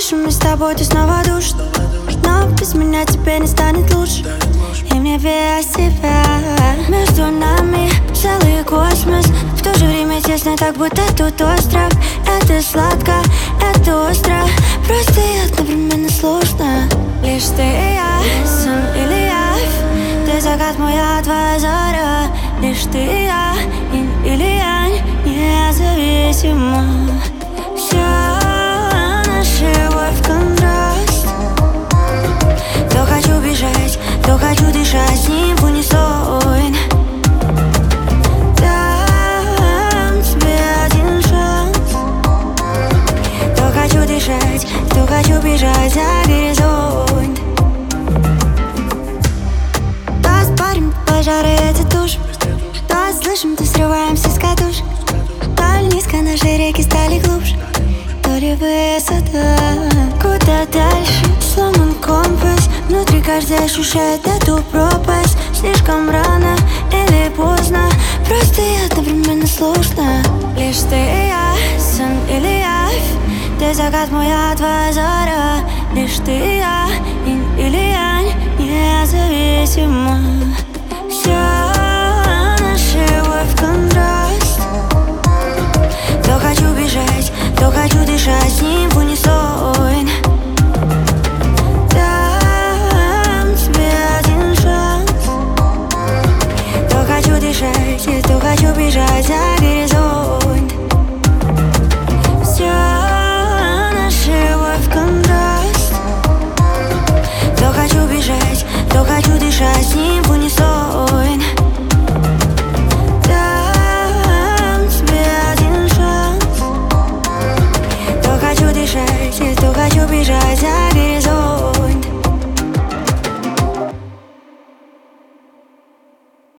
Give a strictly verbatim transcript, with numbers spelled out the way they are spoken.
слышим, мы с тобой, ты снова душ. Но без меня тебе не станет лучше. И мне без тебя между нами целый космос. В то же время тесно, так будто тут остров. Это сладко, это остро. Просто и одновременно сложно. Лишь ты и я, сон или явь. Ты закат, моя твоя заря. Лишь ты и я, инь или янь. Независимо. Вся наша любовь контраст. То хочу бежать, то хочу дышать с ним в унисон. Дам тебе один шанс. То хочу дышать, то хочу бежать за горизонт. То спорим, пожары эти тушь. То слышим, то срываемся с катушек. То низко наши реки стали глубже, то ли высота. Куда дальше, сломан компас. Внутри каждый ощущает эту пропасть. Слишком рано или поздно. Просто и одновременно сложно. Лишь ты и я, сон или явь. Ты закат, моя твоя заря. Лишь ты и я, инь или янь. Независимо. Вся наша любовь контраст. То хочу бежать, то хочу дышать с ним в унисон. Дам тебе один шанс. То хочу дышать, и то хочу бежать за горизонт. Вся наша любовь контраст. То хочу бежать, то хочу дышать с ним.